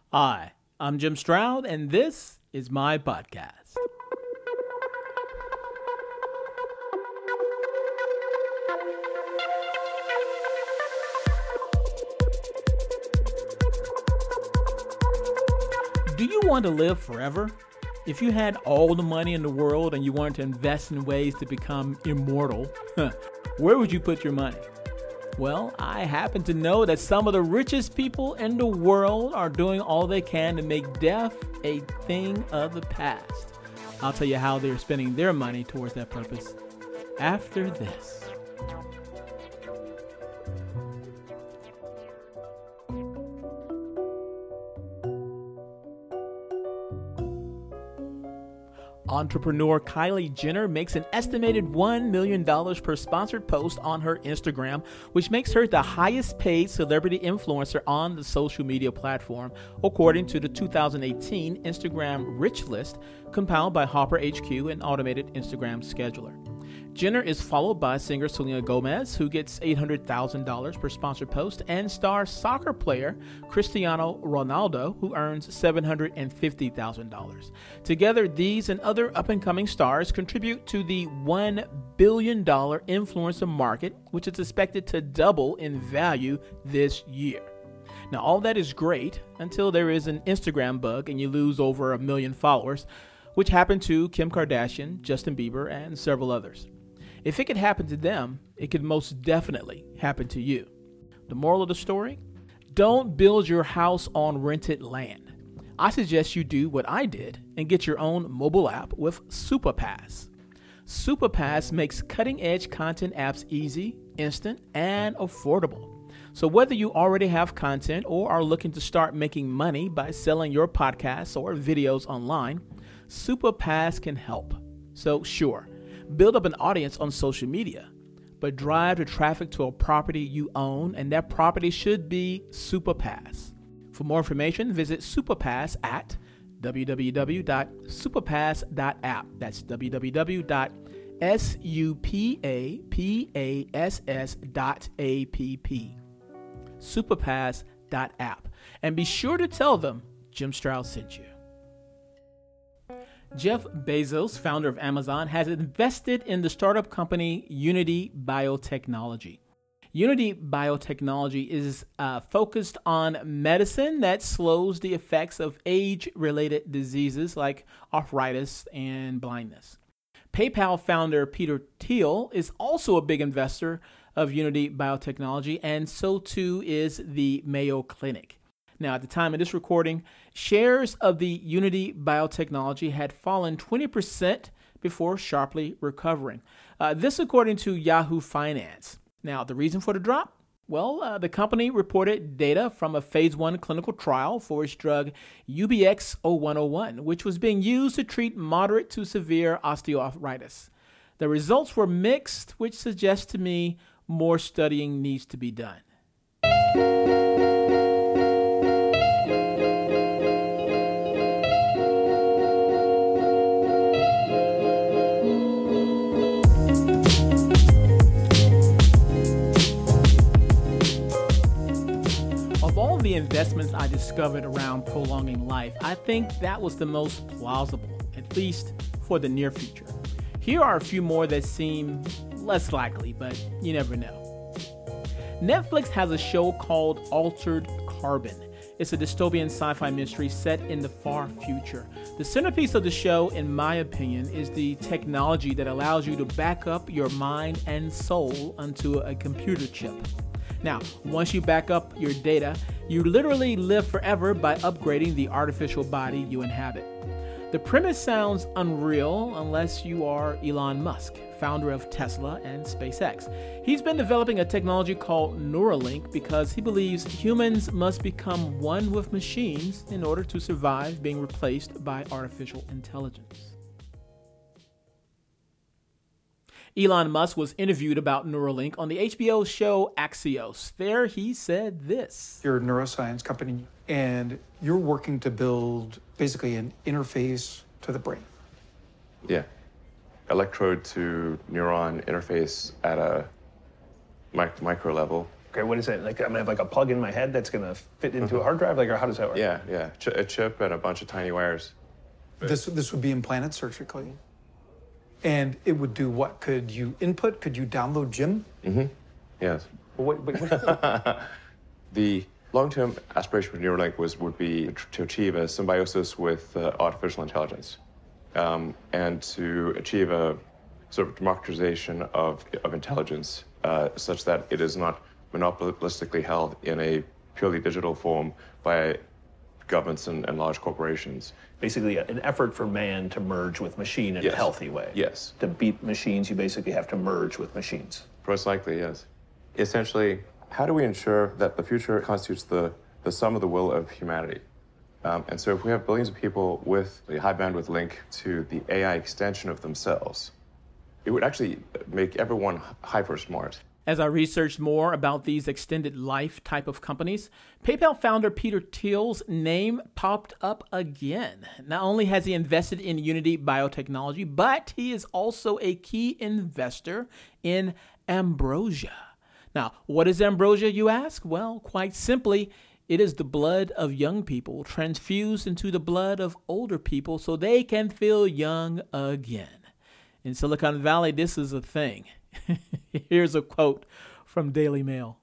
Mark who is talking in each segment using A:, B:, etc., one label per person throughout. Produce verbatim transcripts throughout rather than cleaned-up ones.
A: Hi, I'm Jim Stroud, and this is my podcast. Do you want to live forever? If you had all the money in the world and you wanted to invest in ways to become immortal, where would you put your money? Well, I happen to know that some of the richest people in the world are doing all they can to make death a thing of the past. I'll tell you how they're spending their money towards that purpose after this. Entrepreneur Kylie Jenner makes an estimated one million dollars per sponsored post on her Instagram, which makes her the highest paid celebrity influencer on the social media platform, according to the two thousand eighteen Instagram Rich List compiled by Hopper H Q, an automated Instagram scheduler. Jenner is followed by singer Selena Gomez, who gets eight hundred thousand dollars per sponsored post, and star soccer player Cristiano Ronaldo, who earns seven hundred fifty thousand dollars. Together, these and other up-and-coming stars contribute to the one billion dollars influencer market, which is expected to double in value this year. Now, all that is great until there is an Instagram bug and you lose over a million followers, which happened to Kim Kardashian, Justin Bieber, and several others. If it could happen to them, it could most definitely happen to you. The moral of the story? Don't build your house on rented land. I suggest you do what I did and get your own mobile app with Superpass. Superpass makes cutting-edge content apps easy, instant, and affordable. So whether you already have content or are looking to start making money by selling your podcasts or videos online, Superpass can help. So sure, build up an audience on social media, but drive the traffic to a property you own, and that property should be Superpass. For more information, visit Superpass at w w w dot superpass dot app. That's w w w dot superpass dot app. Superpass dot app. And be sure to tell them Jim Stroud sent you. Jeff Bezos, founder of Amazon, has invested in the startup company Unity Biotechnology. Unity Biotechnology is uh, focused on medicine that slows the effects of age-related diseases like arthritis and blindness. PayPal founder Peter Thiel is also a big investor of Unity Biotechnology, and so too is the Mayo Clinic. Now, at the time of this recording, shares of the Unity Biotechnology had fallen twenty percent before sharply recovering. Uh, this according to Yahoo Finance. Now, the reason for the drop? Well, uh, the company reported data from a phase one clinical trial for its drug U B X zero one zero one, which was being used to treat moderate to severe osteoarthritis. The results were mixed, which suggests to me more studying needs to be done. The investments I discovered around prolonging life, I think that was the most plausible, at least for the near future. Here are a few more that seem less likely, but you never know. Netflix has a show called Altered Carbon. It's a dystopian sci-fi mystery set in the far future. The centerpiece of the show, in my opinion, is the technology that allows you to back up your mind and soul onto a computer chip. Now, once you back up your data, you literally live forever by upgrading the artificial body you inhabit. The premise sounds unreal unless you are Elon Musk, founder of Tesla and SpaceX. He's been developing a technology called Neuralink because he believes humans must become one with machines in order to survive being replaced by artificial intelligence. Elon Musk was interviewed about Neuralink on the H B O show Axios. There he said this.
B: You're a neuroscience company, and you're working to build basically an interface to the brain.
C: Yeah. Electrode to neuron interface at a mic- micro level, Okay, what is it? Like, I'm gonna have like a plug in my head that's gonna fit into mm-hmm. a hard drive? Like, or how does that work?
D: Yeah, yeah, Ch- a chip and a bunch of tiny wires.
B: This this would be implanted surgically. And it would do what? Could you input? Could you download Jim?
D: Mm-hmm. Yes.
C: Well, what, what, what
D: the long-term aspiration for Neuralink was would be to achieve a symbiosis with uh, artificial intelligence, um, and to achieve a sort of democratization of of intelligence, uh, such that it is not monopolistically held in a purely digital form by governments and, and large corporations.
C: Basically, an effort for man to merge with machine in
D: yes.
C: a healthy way.
D: Yes.
C: To beat machines, you basically have to merge with machines.
D: Most likely, yes. Essentially, how do we ensure that the future constitutes the, the sum of the will of humanity? Um, and so if we have billions of people with a high bandwidth link to the A I extension of themselves, it would actually make everyone hyper smart.
A: As I researched more about these extended life type of companies, PayPal founder Peter Thiel's name popped up again. Not only has he invested in Unity Biotechnology, but he is also a key investor in Ambrosia. Now, what is Ambrosia, you ask? Well, quite simply, it is the blood of young people transfused into the blood of older people so they can feel young again. In Silicon Valley, this is a thing. Here's a quote from Daily Mail.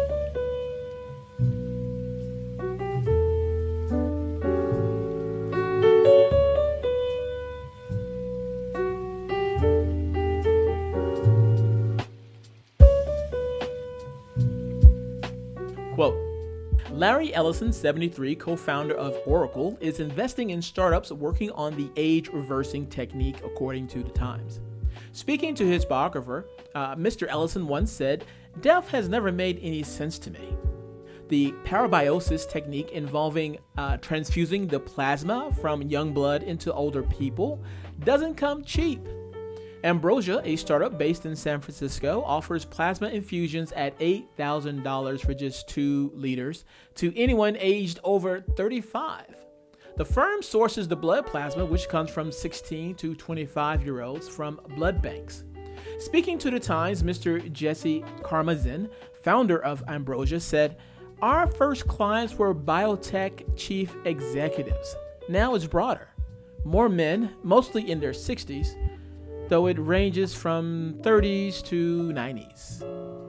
A: Quote, Larry Ellison, seventy-three, co-founder of Oracle, is investing in startups working on the age-reversing technique, according to the Times. Speaking to his biographer, uh, Mister Ellison once said, "Death has never made any sense to me. The parabiosis technique involving uh, transfusing the plasma from young blood into older people doesn't come cheap." Ambrosia, a startup based in San Francisco, offers plasma infusions at eight thousand dollars for just two liters to anyone aged over thirty-five. The firm sources the blood plasma, which comes from sixteen to twenty-five-year-olds, from blood banks. Speaking to the Times, Mister Jesse Karmazin, founder of Ambrosia, said, "Our first clients were biotech chief executives. Now it's broader. More men, mostly in their sixties, though it ranges from thirties to nineties.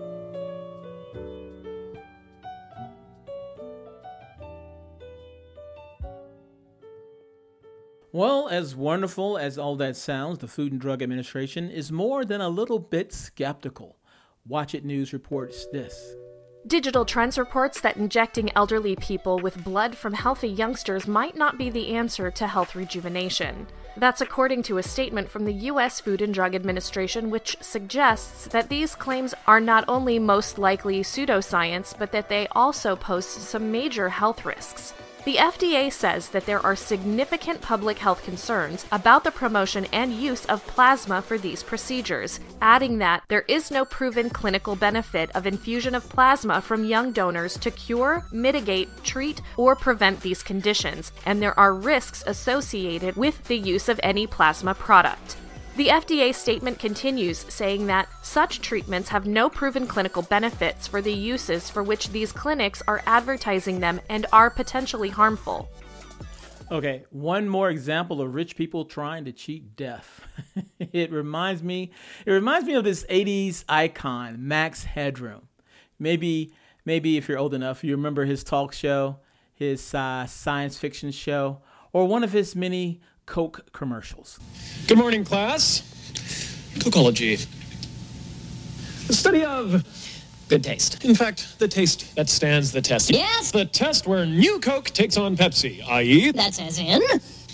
A: Well, as wonderful as all that sounds, the Food and Drug Administration is more than a little bit skeptical. Watch It News reports this.
E: Digital Trends reports that injecting elderly people with blood from healthy youngsters might not be the answer to health rejuvenation. That's according to a statement from the U S Food and Drug Administration, which suggests that these claims are not only most likely pseudoscience, but that they also pose some major health risks. The F D A says that there are significant public health concerns about the promotion and use of plasma for these procedures, adding that there is no proven clinical benefit of infusion of plasma from young donors to cure, mitigate, treat, or prevent these conditions, and there are risks associated with the use of any plasma product. The F D A statement continues, saying that such treatments have no proven clinical benefits for the uses for which these clinics are advertising them and are potentially harmful.
A: Okay, one more example of rich people trying to cheat death. it reminds me, it reminds me of this eighties icon, Max Headroom. Maybe, maybe if you're old enough, you remember his talk show, his uh, science fiction show, or one of his many Coke commercials.
F: Good morning, class. Cocology. The study of good taste. In fact, the taste that stands the test.
G: Yes.
F: The test where new Coke takes on Pepsi, that is...
G: That's as in?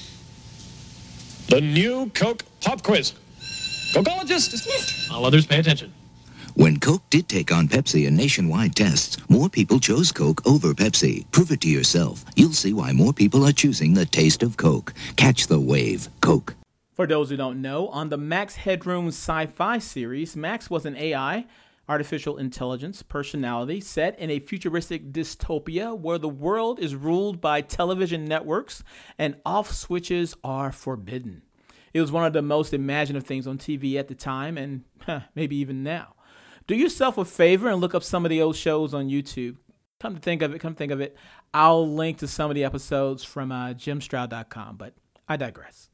F: The new Coke Pop Quiz. Cocologist dismissed. All others pay attention.
H: When Coke did take on Pepsi in nationwide tests, more people chose Coke over Pepsi. Prove it to yourself. You'll see why more people are choosing the taste of Coke. Catch the wave. Coke.
A: For those who don't know, on the Max Headroom sci-fi series, Max was an A I, artificial intelligence, personality set in a futuristic dystopia where the world is ruled by television networks and off switches are forbidden. It was one of the most imaginative things on T V at the time and huh, maybe even now. Do yourself a favor and look up some of the old shows on YouTube. Come to think of it, come think of it, I'll link to some of the episodes from uh, jim stroud dot com, but I digress.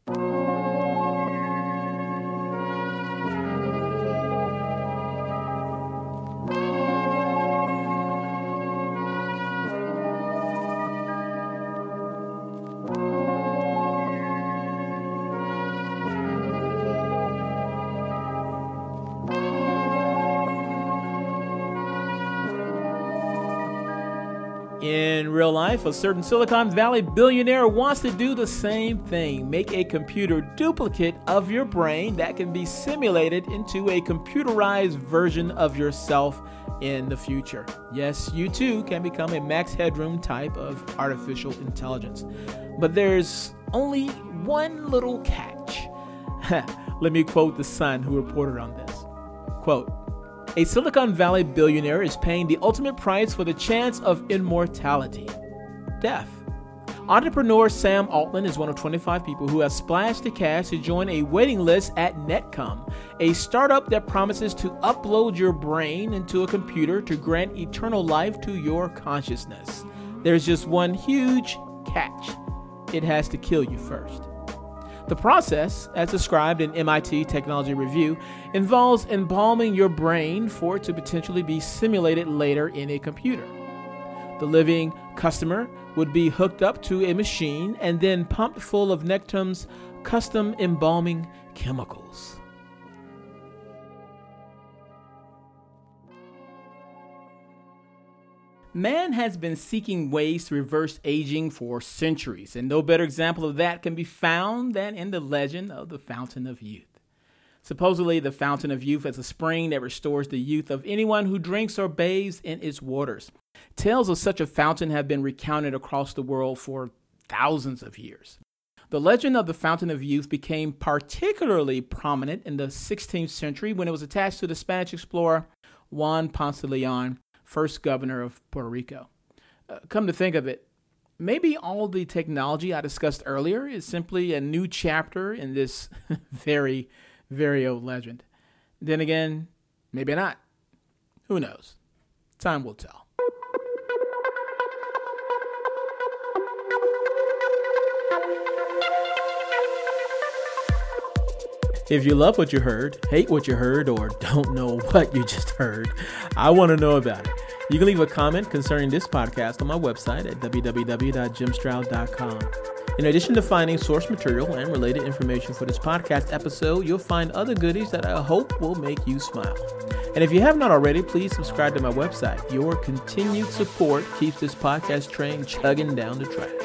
A: In real life, a certain Silicon Valley billionaire wants to do the same thing, make a computer duplicate of your brain that can be simulated into a computerized version of yourself in the future. Yes, you too can become a Max Headroom type of artificial intelligence. But there's only one little catch. Let me quote The Sun, who reported on this. Quote, "A Silicon Valley billionaire is paying the ultimate price for the chance of immortality, death. Entrepreneur Sam Altman is one of twenty-five people who have splashed the cash to join a waiting list at Netcom, a startup that promises to upload your brain into a computer to grant eternal life to your consciousness. There's just one huge catch. It has to kill you first. The process, as described in M I T Technology Review, involves embalming your brain for it to potentially be simulated later in a computer. The living customer would be hooked up to a machine and then pumped full of Nectum's custom embalming chemicals." Man has been seeking ways to reverse aging for centuries, and no better example of that can be found than in the legend of the Fountain of Youth. Supposedly, the Fountain of Youth is a spring that restores the youth of anyone who drinks or bathes in its waters. Tales of such a fountain have been recounted across the world for thousands of years. The legend of the Fountain of Youth became particularly prominent in the sixteenth century when it was attached to the Spanish explorer Juan Ponce de Leon, first governor of Puerto Rico. Uh, come to think of it, maybe all the technology I discussed earlier is simply a new chapter in this very, very old legend. Then again, maybe not. Who knows? Time will tell. If you love what you heard, hate what you heard, or don't know what you just heard, I want to know about it. You can leave a comment concerning this podcast on my website at w w w dot jim stroud dot com. In addition to finding source material and related information for this podcast episode, you'll find other goodies that I hope will make you smile. And if you have not already, please subscribe to my website. Your continued support keeps this podcast train chugging down the track.